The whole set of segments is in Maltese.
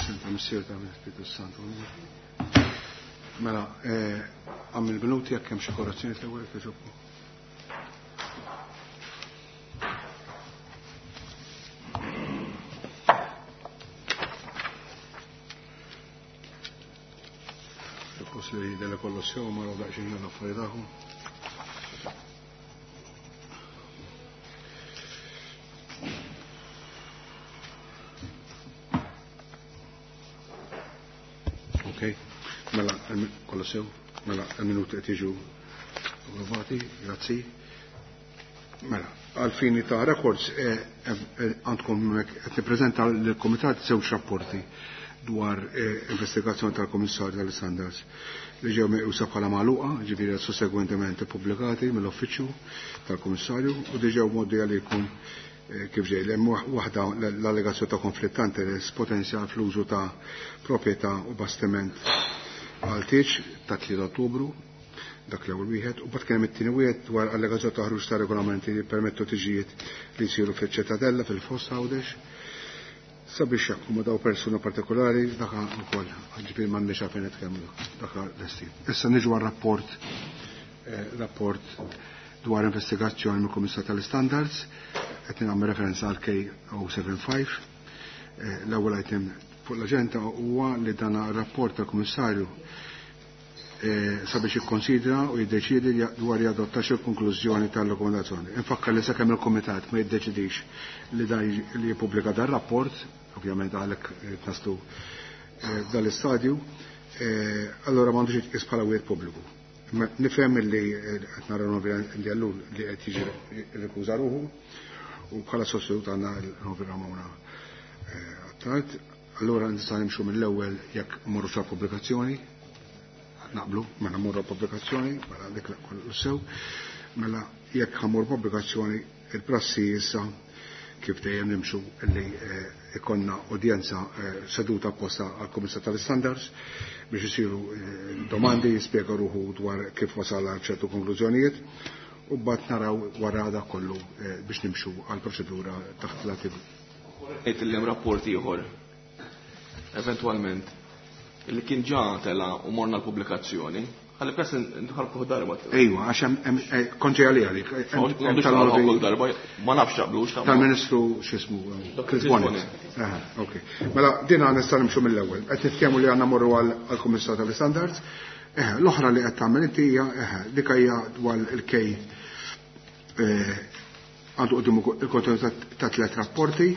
Senta Missier ta' Spiritu Santo. Mela, għam il-minuti għak kem xie korrezzjoni t-ewel kħiġobku. Il-pos li delle kollossjoni ma raw daċin jgħu affaridakum. Ok, mela kollosew, mela il-minuti qed jiġu approvati, grazzi. Mela, għal-fini ta' records għandkom qed nippreżenta lill-Kumitat żewġ rapporti dwar investigazzjoni tal-Kummissarju tal-Standards li ġew meqjusa bħala magħluqa, ġifieri sussegwentement ippubblikati mill-Uffiċċju tal-Kummissarju u diġew modi għalikom kif ġej hemm waħda l-allegazzjoni ta' konflitt ta' interess potenzjal fl-użu ta' proprjetà u bastiment għal Tieġ ta' 3 Ottubru dak l-ewwel wieħed u bad kien hemm it-tieni wieħed dwar allegazzjoni ta' ħruġ ta' regolamenti li permettu tiġijiet li jsiru fiċ-Ċittadella fil-Foss Għawdex sabiex jakkomodaw persuna partikolari dak ukoll ġifieri m'għandniex għalfejn nitkellmu dak l-estim. Issa niġu għar-rapport dwar investigazzjoni mill-Kummissarju tal-Standards qed nagħmel referenza għal K075. L-ewwel item fuq l-aġenda huwa li dan ir-rapport tal-Kummissarju sabiex jikkonsidra u jiddeċiedi dwar jadottax il-konklużjoni tal-rekomendazzjoni. Infakkar li sakemm il-Kumitat ma jiddeċidix li jippubblika dan rapport, ovvjament għalhekk naslu dal-istadju, allora m'għandux jitqies bħala wieħed pubbliku. Nifhem li qed naraw li allur li qed jiġi rikuża ruħu u bħala sostitut għandna l-Novi Ramona għattat. Allora nista' nimxu mill-ewwel jekk morru sa' pubblikazzjoni, naqblu, mela morru pubblikazzjoni, mela dik kollu sew, mela jekk ħammur pubblikazzjoni il-prassi issa kif dejjem nimxu li ikonna udjenza seduta apposta għal Kummissarju tal-Standards biex isiru domandi jispjega ruħu dwar kif wasal għal ċertu konklużjonijiet u mbagħad naraw wara dak kollu biex nimxu għal proċedura taħt l-attiv. Hemm rapport ieħor eventualment li kien ġa tela u morna l-pubblikazzjoni ħalli press nħarku darba. Ejwa, għax konġi għalik. Kull darba ma nafx taqblux tal-Ministru x'ismu Chris Bonnet. Ok. Mela din nista' nimxu mill-ewwel. Qed nitkellmu li għandna morru għall-Kummissarju tal-Standards. L-oħra li qed tagħmel inti hija dik hija dwar il-kej għandu qudiem il-kontenut ta' 3 rapporti.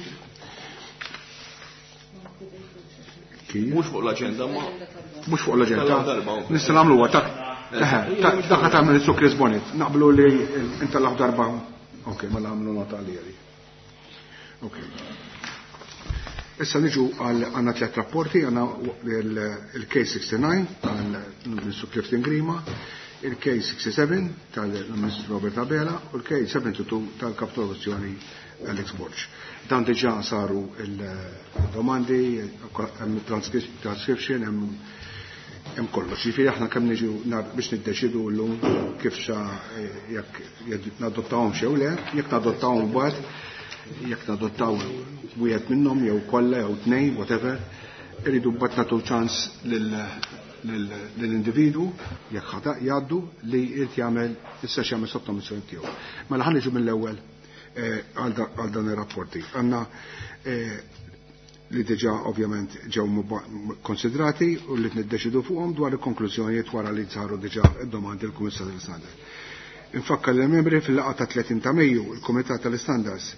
Mux fuq l-agenda, ma. Mux fuq l-agenda. Nista' nagħmlu dak tagħmel su Chris Bonnet. Naqblu li inta l darba. Ok, ma nagħmlu nota għalija. Ok. Issa niġu għandna 3 rapporti, għandna il-K69 tal-Ministru Clifton Grima, il-K67 tal-Ministru Robert Abela u l-K72 tal-Kapitolazzjoni Alex Borch. Dan diġà saru il-domandi, transcription, hemm kollox. Ġifieri aħna kemm niġu biex niddeċidu llum kif jekk nadottawhom jew le, jekk nadottawhom mbagħad, jekk nadottaw wieħed minnhom jew kollha jew tnejn, whatever, iridu mbagħad nagħtu ċans lill-individwu jekk jgħaddu li jrid jagħmel issa x'jagħmel sottomissjoni tiegħu. Mela ħa niġu mill-ewwel għal dan ir-rapporti. Għandna li diġà ovvjament ġew konsidrati u li niddeċidu fuqhom dwar il-konklużjonijiet wara li saru diġà id-domandi l-Kummissarju tal-Standards. Infakkar l-membri fil-laqgħa ta' 30 ta' Mejju il-Kumitat tal-Standards.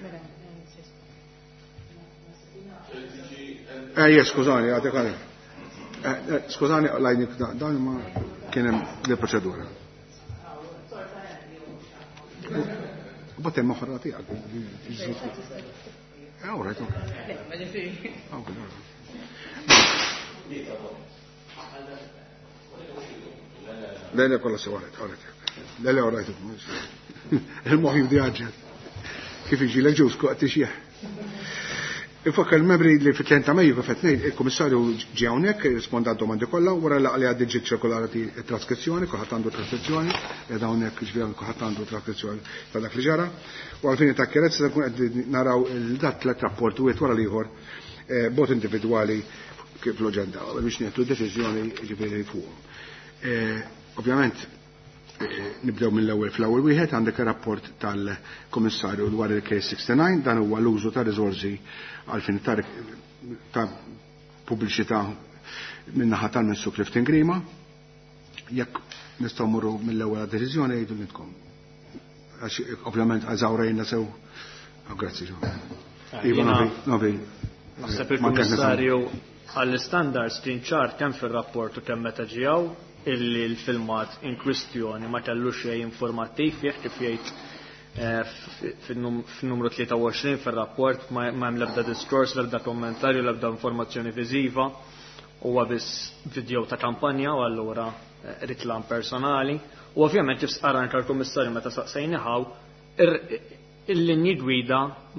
Skużani, għadek għalek. Skużani, lajnik dan ma kien hemm l-proċedura. Batem moħra tijak. All right, Lele kolla sewaret, all right. Lele all right. Il-moħi vdiħġa. Kif iġi l-ġus kuqt iġieħ. Infakka l-membri li fit-30 ta' Mejju kif qed ngħid il-Kummissarju ġie hawnhekk risponda għad-domandi kollha wara li għaddi ġiet ċirkolati t-traskrizzjoni, kulħadd għandu traskrizzjoni, qiegħda hawnhekk ġifieri kulħadd għandu traskrizzjoni ta' dak li ġara. U għalfejn ta' kierezza nkun qed naraw il-dat 3 rapporti wieħed wara l-ieħor bot individwali kif l-oġenda biex nieħdu deċiżjoni ġifieri fuqhom. Ovvjament nibdew mill-ewwel fl-ewwel wieħed għandek ir-rapport tal-Kummissarju dwar il-Case 69 dan huwa l-użu ta' riżorsi għal fin ta' pubbliċità min-naħa tal-Ministru Clifton Grima. Jekk nistgħu mmorru mill-ewwel deċiżjoni jgħidu nitkom. Ovvjament għażawrejna sew. Grazzi ġo. Naħseb il-Kummissarju għall-standards kien ċar kemm fir-rapport u kemm meta ġew illi l-filmat in kwistjoni ma kellux xejn informattiv fih kif jgħid fin-numru 23 fir-rapport ma hemm l-ebda diskors, l-ebda kommentarju, l-ebda informazzjoni viżiva huwa biss video ta' kampanja u allura riklam personali u ovvjament kif sqara anke l-Kummissarju meta saqsejniħaw il-linji gwida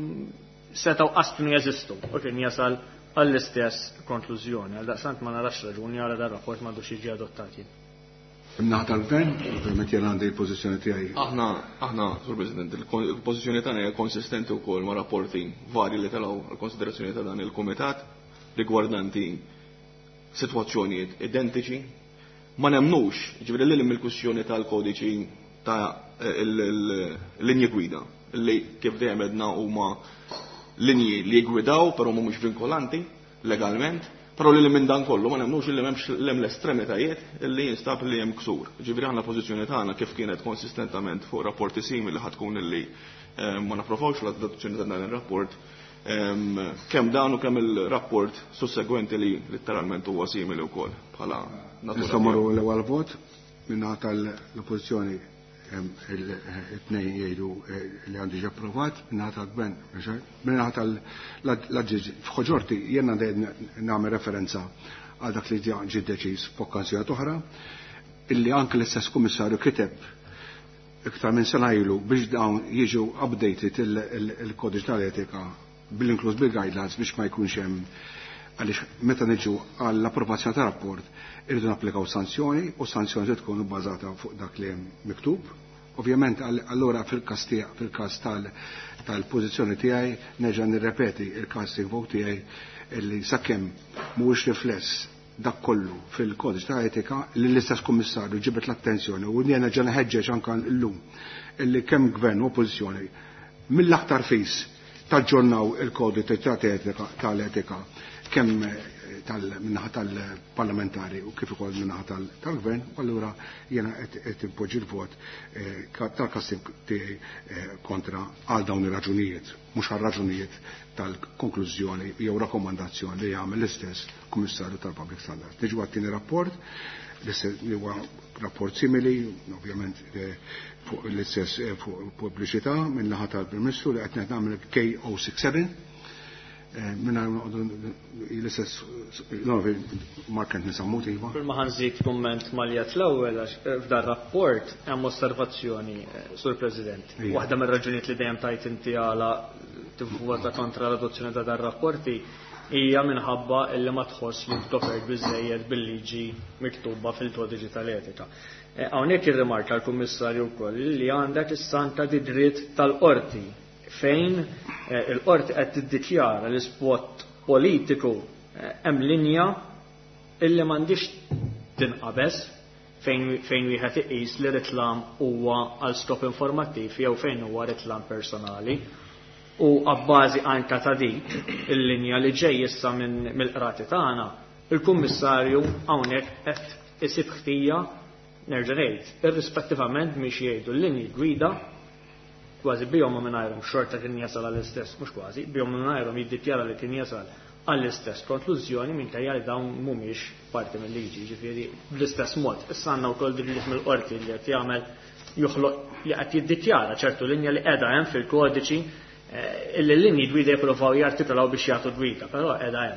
setgħu qasbnu jeżistu u kien jasal għall-istess konklużjoni. Għal daqsant ma narax raġuni għal dar rapport m'għandux jiġi adottati. Imnaħ tal-gvern, permet jena għandi il-pożizzjoni tiegħi. Aħna, Sur President, il-pożizzjoni tagħna hija konsistenti wkoll ma' rapporti varji li telgħu għall-konsiderazzjoni ta' dan il-Kumitat rigwardanti sitwazzjonijiet identiċi. Ma nemmnux, ġifieri lil mill-kwistjoni tal-kodiċi ta' l-linji gwida, li kif dejjem edna huma linji li jgwidaw, però mhumiex vinkolanti legalment, però li minn dan kollu ma nemmnux li m'hemmx l-estremitajiet li jinstab li hemm ksur. Ġifieri aħna pożizzjoni tagħna kif kienet konsistentament fuq rapporti simili ħadkun illi ma napprovawx l-adozzjoni ta' dan ir-rapport kemm dan u kemm il-rapport sussegwenti li letteralment huwa simili wkoll bħala natura. Nistgħu marru l-ewwel vot minnaħa tal-oppożizzjoni it-tnejn jgħidu li għandu ġi approvat minnaħa tal-gvern, minnaħa tal-ġiġ. F'ħoġorti jiena nagħmel referenza għal dak li ġi deċiż f'okkażjoni oħra illi anke l-istess kummissarju kiteb iktar minn sena ilu biex dawn jiġu updated il-kodiċ tal-etika bil-inkluż bil-guidelines biex ma jkunx hemm għaliex meta niġu għall-approvazzjoni ta' rapport irridu napplikaw sanzjoni u sanzjoni se tkun bbażata fuq dak li hemm miktub. Ovvjament allura fil-każ tal-pożizzjoni tiegħi nerġa' nirrepeti il-casting vote tiegħi illi sakemm mhuwiex rifless dak kollu fil-kodiċ ta' etika li l-istess kummissarju ġibet l-attenzjoni u jiena ġa neħeġġeġ anke llum illi kemm gvern u oppożizzjoni mill-aktar fis taġġornaw il-kodiċ tal-etika kemm minnaħa tal-parlamentari u kif ukoll minnaħa tal-gvern, u allura jiena qed impoġġi l-vot tal-kassim tiegħi kontra għal dawn ir-raġunijiet, mhux għal raġunijiet tal-konklużjoni jew rakkomandazzjoni li jagħmel l-istess Kummissarju tal-Public Standards. Niġu għat-tieni rapport li huwa rapport simili, ovvjament fuq l-istess fuq pubbliċità min-naħa tal-Prim-Ministru li qed nagħmel K067 minna l-istess markant nisammut iva. Ma ħanżid komment maljat l-ewwel f'dar rapport hemm osservazzjoni sur President. Waħda mir-raġunijiet li dejjem tajt inti għala tivvota kontra l-adozzjoni ta' dar rapporti hija minħabba illi ma tħoss li tkopert biżejjed bil-liġi miktuba fil-kodiċi tal-etika. Hawnhekk irrimarka l-Kummissarju wkoll li għandek is-santa di dritt tal-qorti fejn il-qorti qed tiddikjara l-ispot politiku hemm linja illi m'għandix tinqabes fejn wieħed iqis li riklam huwa għal skop informattiv jew fejn huwa riklam personali u abbażi anke ta' dik il-linja li ġej issa mill-qrati tagħna il-Kummissarju hawnhekk qed isib ħtija nerġa' ngħid irrispettivament miex jgħidu l-linji gwida kważi bihom mingħajrhom xorta kien jasal għall-istess, mhux kważi, bihom mingħajrhom jiddikjara li kien jasal għall-istess konklużjoni minkejja li dawn mhumiex parti mill-liġi, ġifieri bl-istess mod. Issa għandna wkoll dritt mill-qorti li qed jagħmel joħloq li qed jiddikjara ċertu linja li qiegħda hemm fil-kodiċi illi l-linji gwida jippruvaw jartikolaw biex jagħtu gwida, però qiegħda hemm.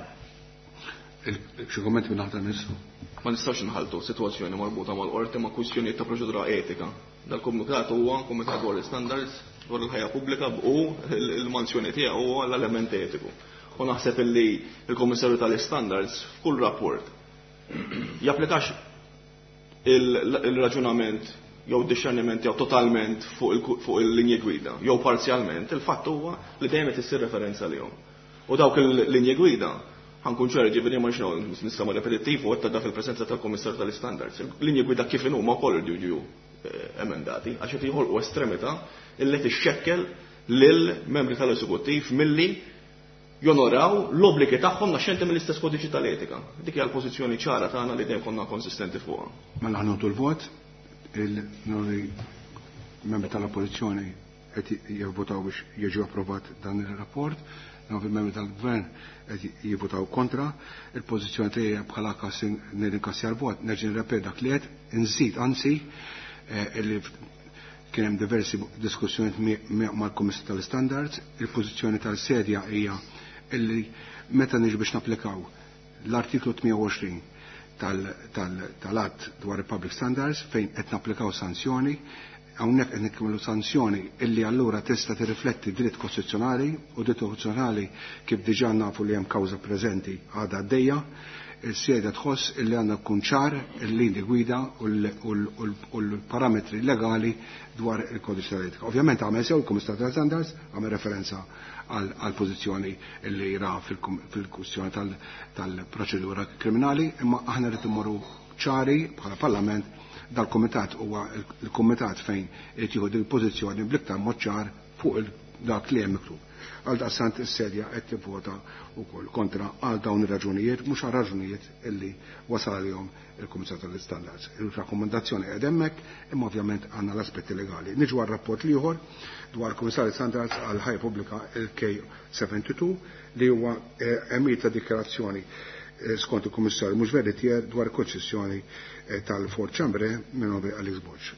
Xi kumment minn naħta nissu? Ma nistax nħaltu sitwazzjoni marbuta mal-qorti ma' kwistjonijiet ta' proċedura etika. Dal-Kumitat huwa Kumitat dwar l-standards dwar il-ħajja pubblika u l-manzjoni tiegħu huwa l-element etiku. U naħseb illi il-Kummissarju tal-Standards f'kull rapport japplikax il-raġunament jew discerniment jew totalment fuq il-linji gwida, jew parzjalment, il-fatt huwa li dejjem qed issir referenza lihom. U dawk il-linji gwida ħankun ċari ġifieri ma x'nu nistgħu repetittiv u għetta fil-preżenza tal-Kummissar tal-Istandards. Linji gwida kif huma wkoll irdu emendati għax qed jħolqu estremità illi tixxekkel lil membri tal-Eżekuttiv milli jonoraw l-obbligi tagħhom naxxenti mill-istess kodiċi tal-etika. Dik hija l-pożizzjoni ċara tagħna li dejjem konna konsistenti fuqha. Mela ħanotu l-vot, membri tal-oppożizzjoni qed jivvotaw biex jiġu approvat dan ir-rapport, membri tal-gvern qed jivvotaw kontra, il-pożizzjoni tiegħi bħala nirrinkassja l-vot, nerġa' nirrepet dak li qed inżid anzi li kien hemm diversi diskussjonijiet mal-Kummissar tal-Standards, il-pożizzjoni tal-sedja hija illi meta niġu biex napplikaw l-artiklu 28 tal-att dwar il-Public Standards fejn qed napplikaw sanzjoni, hawnhekk qed nikkemlu sanzjoni illi allura tista' tirrifletti dritt kostituzzjonali u dritt kostituzzjonali kif diġà nafu li hemm kawża preżenti għadha għaddejja, is-sieda tħoss illi għandha tkun ċar il-linji gwida u l-parametri legali dwar il-kodiċ tal-etika. Ovvjament għamel sew il-Kummissar tal-Standards għamel referenza għal pożizzjoni illi ra fil-kwistjoni tal-proċedura kriminali, imma aħna rrid immorru ċari bħala Parlament dal-Kumitat huwa il-Kumitat fejn qed jieħu din il-pożizzjoni bl-iktar mod ċar fuq dak li hemm miktub. Għal daqstant is-sedja qed tivvota wkoll kontra għal dawn ir-raġunijiet mhux għal raġunijiet illi wasal għalihom il-Kummissar tal-Standards. Il-rakkomandazzjoni qed hemmhekk imma ovvjament għandna l-aspetti legali. Niġu għar-rapport ieħor dwar Kummissar tal-Standards għal ħajja pubblika il-K72 li huwa emir ta' dikjarazzjoni skont il-Kummissarju mhux veritier dwar konċessjoni tal-Fort Chambre minn Alex Borg.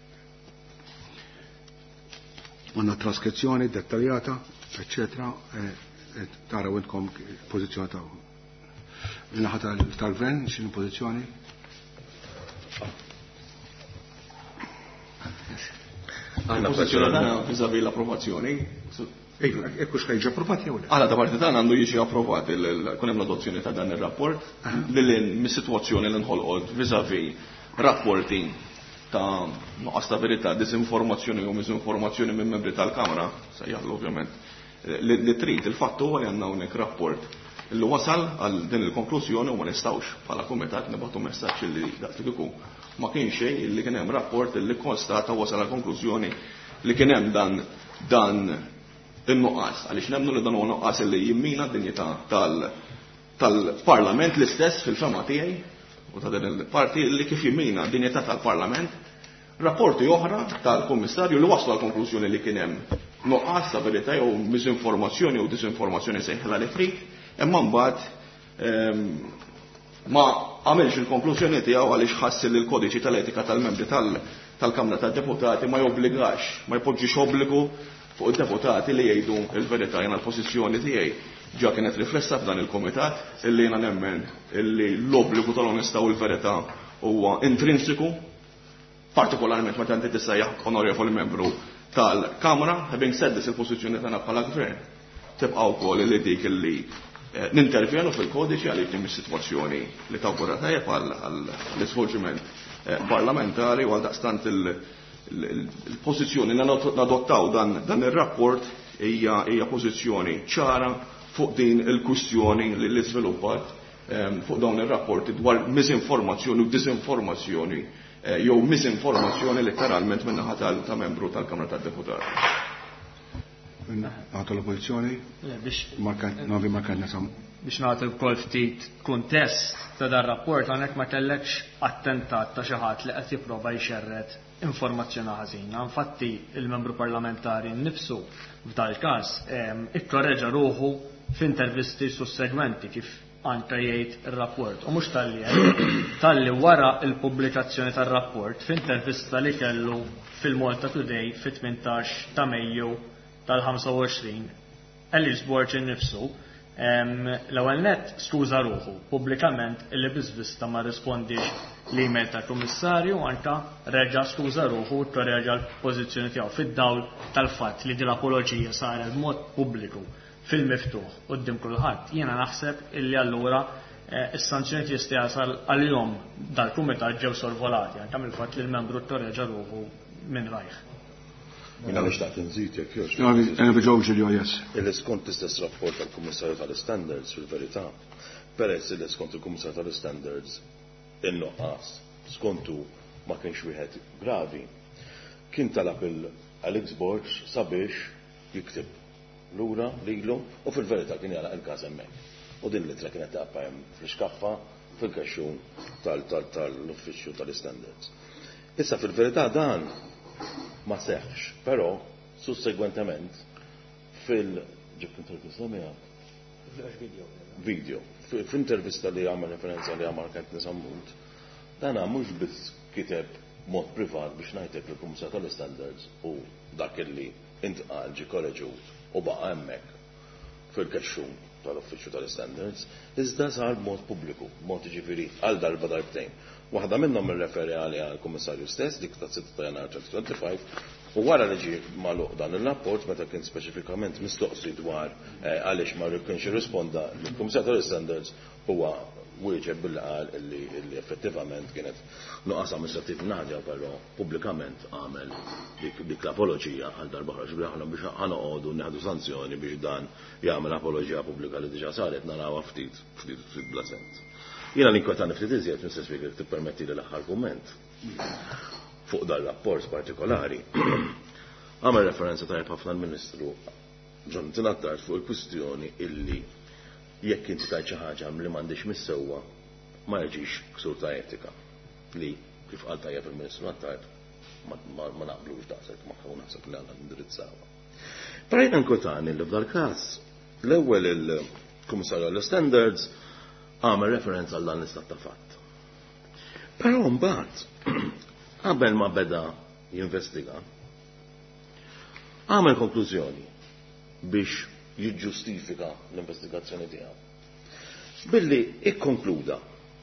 Għandna traskrizzjoni dettaljata, eccetera, taraw intkom pożizzjoni ta' il-naħa tal-gvern, x'inhu pożizzjoni? Għandna pożizzjoni tagħna viżavi l-approvazzjoni. Ekkux ħajġi approvat jew le? Għala ta' parti tagħna għandu jiġi approvat kun hemm l-adozzjoni ta' dan ir-rapport lil mis-sitwazzjoni li nħolqot viżavi rapporti ta' nuqqas ta' verità, disinformazzjoni u miżinformazzjoni minn membri tal-Kamra, se jagħmlu ovvjament li trid il-fatt huwa li għandna hawnhekk rapport illi wasal għal din il-konklużjoni u ma nistgħux bħala kumitat nibgħatu messaġġ li dak li kieku ma kien xejn illi kien hemm rapport illi konstata wasal għal konklużjoni li kien hemm dan in-nuqqas għaliex nemmnu li dan huwa nuqqas illi jimmina d-dinjità tal-Parlament l-istess fil-fema tiegħi u ta' din il-parti li kif jimmina d-dinjità tal-Parlament. Rapporti oħra tal-Kummissarju li waslu għal konklużjoni li kien hemm nuqqas ta' verità jew miżinformazzjoni u disinformazzjoni sejħla li trid, imma mbagħad ma għamilx il-konklużjoni tiegħu għaliex ħassi li l-kodiċi tal-etika tal-membri tal-Kamra tad-Deputati ma jobbligax, ma jpoġġix obbligu fuq id-deputati li jgħidu il-verità. Jiena l-pożizzjoni tiegħi ġa kienet riflessa f'dan il-Kumitat illi jiena nemmen illi l-obbligu tal-onestà u l-verità huwa intrinsiku, partikolarment meta inti tissejjaħ onorevoli membru tal-Kamra, having said this il-pożizzjoni tagħna bħala gvern tibqa' wkoll li dik illi nintervjenu fil-kodiċi għalli tim is-sitwazzjoni li tawgura tajjeb għall-isvolġiment parlamentari u għal daqstant il-pożizzjoni li nadottaw dan ir-rapport hija pożizzjoni ċara fuq din il-kwistjoni li żviluppat fuq dawn ir-rapporti dwar miżinformazzjoni u disinformazzjoni jew miżinformazzjoni letteralment min-naħa ta' membru tal-Kamra tad-Deputati. Għatu l-opposizjoni? Novi markat nasam. Biex nagħtu wkoll ftit kuntest ta' dan rapport għandek ma kellekx attentat ta' xi ħadd li qed jipprova jxerred informazzjoni ħażina. Infatti il-membru parlamentari nnifsu f'dal każ ikkorreġa ruħu f'intervisti sussegwenti kif anke jgħid ir-rapport. U mhux talli wara l-pubblikazzjoni tar-rapport f'intervista li kellu fil-Malta Today fit-18 ta' Mejju tal-25 Alex Borg innifsu l-ewwel nett skuża ruħu pubblikament illi biżvista ma rispondix l-email tal-Kummissarju anke reġa' skuża ruħu u torreġa' l-pożizzjoni tiegħu fid-dawl tal-fatt li din l-apoloġija saret b'mod pubbliku fil-miftuħ quddiem kulħadd. Jiena naħseb illi allura is-sanzjonijiet jista' jasal għalihom dal-kumitat ġew sorvolati anke mill-fatt li l-membru torreġa' ruħu minn rajh. Jina nixtaq nżid jekk jox. Yes. Skont l-istess rapport tal-Kummissarju tal-Standards fil-verità, peress li skont il-Kummissarju tal-Standards in-noqqas skontu ma kienx wieħed gravi, kien talab il-Alex Borch sabiex jiktib lura lilu u fil-verità kien jara il-każ hemmhekk. U din l-ittra kienet taqpa hemm fl-iskaffa fil-kaxxun tal-Uffiċċju tal-Standards. Issa fil-verità dan ma seħħx, però sussegwentement video, f'intervista li għamel referenza li għamel Kent Nisammut, dan mhux biss kiteb mod privat biex ngħidlek il-Kummissarju tal-Standards u dak illi intqal ġi korreġut u baqa' hemmhekk fil-kaxxun tal-Uffiċċju tal-Standards, iżda sar b'mod pubbliku, b'mod ġifieri għal darba darbtejn. Waħda minnhom irreferi għal kummissarju stess, dik ta' 6 ta' Jannar 2025, u wara li ġie magħluq dan ir-rapport meta kien speċifikament mistoqsi dwar għaliex ma kienx irrisponda lill-Kummissarju tal-Standards huwa wieġeb billi qal illi effettivament kienet nuqqas amministrattiv naħdja, però pubblikament għamel dik l-apoloġija għal darba oħra ġbri biex ħanoqogħdu neħdu sanzjoni biex dan jagħmel apoloġija pubblika li diġà saret narawha ftit bla sens. Jiena l-inkwetani ftit iżjed Mr. Speaker tippermetti li l-aħħar kumment fuq dan rapport partikolari. Għamel referenza tajjeb ħafna l-Ministru Jonathan Attard fuq il-kwistjoni illi jekk inti tajt xi ħaġa li m'għandix missewwa ma jiġix ksur ta' etika li kif qal tajjeb il-Ministru Attard ma naqblux daqshekk magħha naħseb li għandna ndirizzawha. Però jiena nkwetani li f'dal każ l-ewwel il-Kummissarju għall-Standards għamel referenza għal dan l-istat ta' fatt. Però mbagħad qabel ma beda jinvestiga għamel konklużjoni biex jiġġustifika l-investigazzjoni tiegħu billi ikkonkluda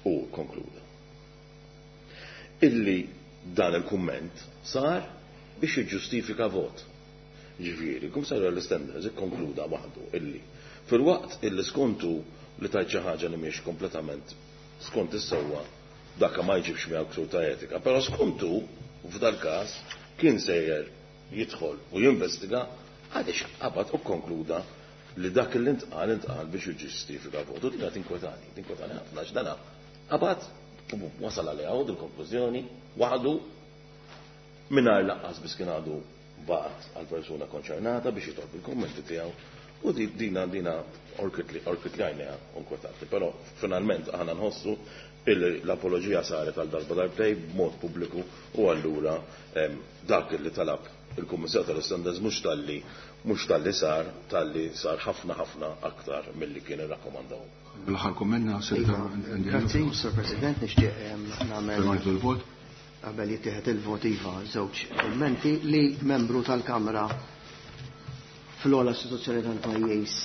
illi dan il-kumment sar biex jiġġustifika vot. Ġifieri, Kummissarju għall-Standards ikkonkluda waħdu illi fil-waqt illi skontu li tajt xi ħaġa li mhix kompletament skont is-sewwa dakka ma jġibx miegħu ksur ta' etika, però skontu f'dal każ kien sejjer jidħol u jinvestiga għaliex qabad u konkluda li dak li intqal biex jiġġustifika votu din tinkwetani ħafna x'dana qabad wasal għaliha u l-konklużjoni waħdu mingħajr laqqas biss kien għadu baqgħet għall-persuna konċernata biex jitolb il-kummenti tiegħu u dina orkit li għajnija unkwetanti, però finalment aħna nħossu l-apologija saret għal darba darbtej b'mod pubbliku u allura dak li talab il-Kummissarju tal-Standards mhux talli sar ħafna aktar milli kien irrakkomandaw. L-aħħar kummenna Grazzi, Sir President, nixtieq nagħmel il-vot. Qabel jittieħed il-vot iva żewġ kummenti li membru tal-Kamra fl-ogħla istituzzjoni tal-pajjiż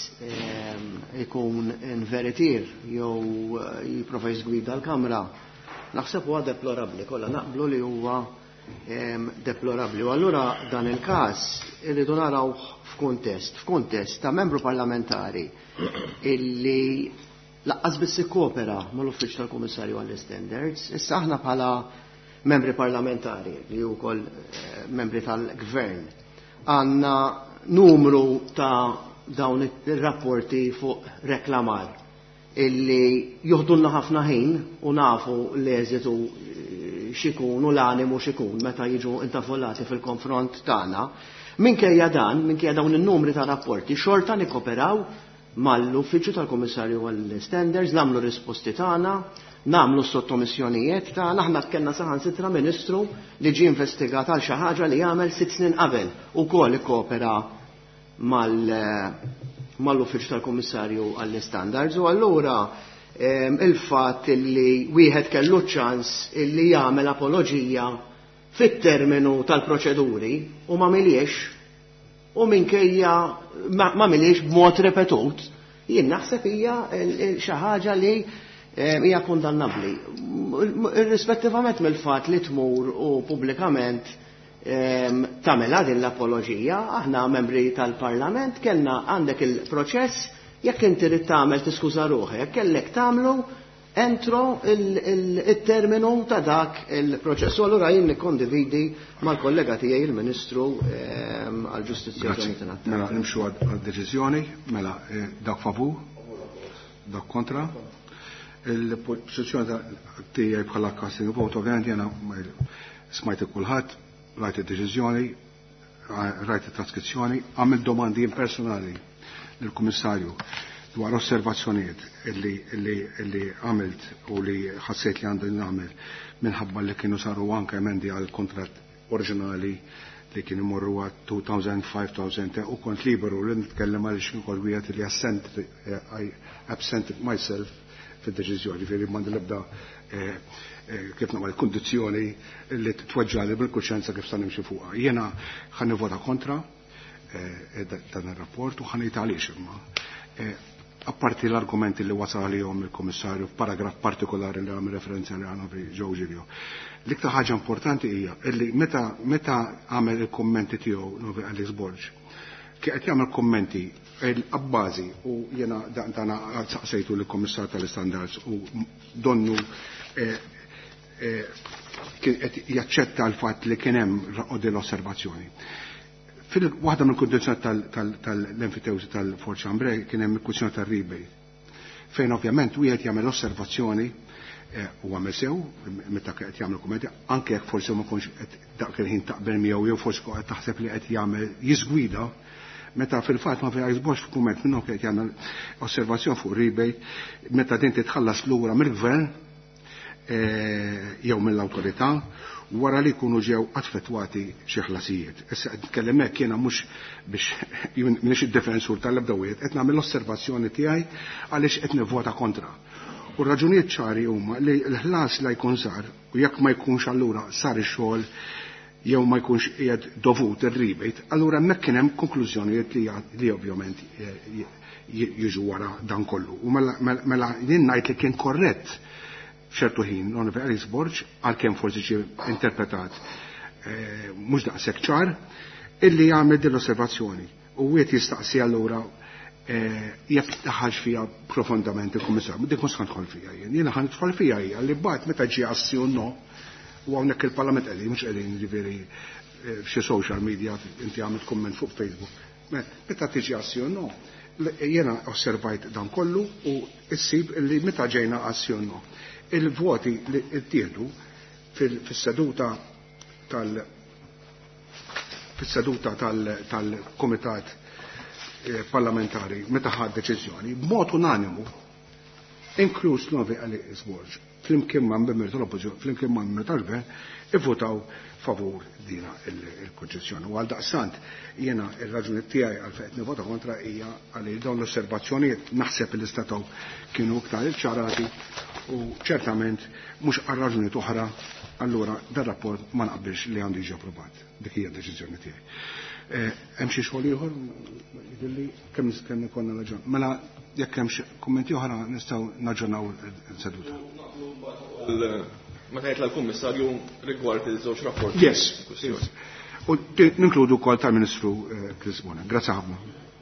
ikun inveritier jew jipprova jżgwida l-Kamra. Naħseb huwa deplorabbli, kollha naqblu li huwa deplorabbli. U allura dan il-każ irridu naraw f'kuntest ta' membru parlamentari illi laqqas biss ikkopera mal-Uffiċċju tal-Kummissarju għall-Standards. Issa aħna bħala membri parlamentari li wkoll membri tal-Gvern għandna numru ta' dawn ir-rapporti fuq reklamar illi joħdulna ħafna ħin u nafu l-eżitu xikun u l-animu xikun meta jiġu intafollati fil-konfront tagħna. Minkejja dawn in-numri ta' rapporti xorta nikoperaw mal-Uffiċċju tal-Kummissarju għall-Standards, nagħmlu risposti tagħna, nagħmlu sottomissjonijiet tagħna. Aħna kellna saħansitra Ministru li ġie investigat għal xi ħaġa li jagħmel 6 snin qabel ukoll ikkopera mal-Uffiċċju tal-Kummissarju għall-Standards u allura il-fatt li wieħed kellu ċans illi jagħmel apoloġija fit-terminu tal-proċeduri u ma miliex u minkejja ma miliex b'mod repetut, jien naħseb hija xi ħaġa li hija kundannabbli. Irrispettivament mill-fatt li tmur u pubblikament tagħmilha din l-apoloġija, aħna membri tal-Parlament kellna għandek il-proċess jekk inti rid tagħmel tiskuża ruħek, kellek tagħmlu entro il-terminu ta' dak il-proċess. U allura jien nikkondividi mal-kollega tiegħi il-Ministru għall-Ġustizzja. Mela nimxu għad-deċiżjoni, mela dak favur, dak kontra. Il-pożizzjoni tiegħi bħala casting vote ovvjament jiena smajt kulħadd, rajt id-deċiżjoni, rajt it-traskrizzjoni, għamil domandi personali lill-Kummissarju dwar osservazzjonijiet illi għamilt u li ħassejt li għandu nagħmel minħabba li kienu saru anke emendi għal kontratt oriġinali li kien imorru għat 2005-2010 u kont liberu li nitkellem għal xinkol wieħed li I absented myself fid-deċiżjoni ġifieri m'għandi l-ebda kif nagħmel kundizzjoni li titweġġali bil-kuxjenza kif sta nimxi fuqha. Jiena ħan nivvota kontra dan ir-rapport u ħan ngħid għaliex imma apparti l-argumenti li wasal għalihom il-Kummissarju f'paragraf partikolari li għamil referenza li għana fi Joe Giglio. L-iktar ħaġa importanti hija illi meta għamel il-kommenti tiegħu Alex Borg, qed jagħmel kommenti abbażi u jiena dana saqsejtu lill-Kummissarju tal-Istandards u donnu jaċċetta l-fatt li kien hemm l-osservazzjoni. Waħda mill kundizzjoni tal-enfitewsi tal-Fort Chambray kien hemm il-kwistjoni tar-rebate fejn ovvjament wieħed jagħmel osservazzjoni u għamel sew meta qed jagħmel kummenti anke jekk forsi ma kunx qed dak il-ħin taqbel miegħu jew forsi qed taħseb li qed jagħmel jiżgwida meta fil-fatt ma jgħidx f'kumment minnu qed jagħmel osservazzjoni fuq rebate meta din titħallas lura mill-gvern jew mill-awtorità wara li jkunu ġew attfettwati xi ħlasijiet. Issa qed nitkellem hekk jiena mhux biex m'iniex id-defensur tal-ebda wieħed qed nagħmel l-osservazzjoni tiegħi għaliex qed nivvota kontra. U r-raġunijiet ċari huma li l-ħlas la jkun sar u jekk ma jkunx allura sar ix-xogħol jew ma jkunx qiegħed dovut ir-rebate, allura hemmhekk kien hemm konklużjonijiet li ovvjament jiġu wara dan kollu. U mela jien ngħid li kien korrett ċertu ħin Alex Borg għalkemm forsi ġie interpretat mhux daqshekk ċar illi jagħmel din l-osservazzjoni u wieħed jistaqsi allura jekk daħħalx fiha profondament il-Kummissarju, dik mhux ħadħol fiha jien. Jiena ħadħol fiha hija li mbagħad meta ġie assi u no u hawnhekk il-Parlament qegħdin mhux qegħdin jiġifieri f'xi social media inti għamilt kumment fuq Facebook. Meta tiġi assi u no jiena osservajt dan kollu u issib illi meta ġejna assi u no il-voti li ttieħdu fis-seduta tal-Kumitat Parlamentari meta ħad deċiżjoni b'mod unanimu inkluż Novi Alex Borg flimkien ma' membri tal-oppożizzjoni flimkien ma' membri tal-gvern ivvotaw favur dina il-konċessjoni. U għal daqstant jiena ir-raġuni tiegħi għal fejn nivota kontra hija għalli dawn l-osservazzjonijiet naħseb li statgħu kienu iktar iċċarati u ċertament mhux għal raġuni oħra allura dar rapport ma naqbilx li għandu jiġi approvat. Dik hija d-deċiżjoni tiegħi. Hemm xi xogħol ieħor jidilli kemm ikollna raġun. Mela jekk hemm xi kummenti oħra nistgħu naġġornaw is-seduta. Ma tgħid l-Kummissarju rigward iż-żewġ rapporti. Yes. U ninkludu wkoll tal-Ministru Chris Bona. Grazzi ħafna.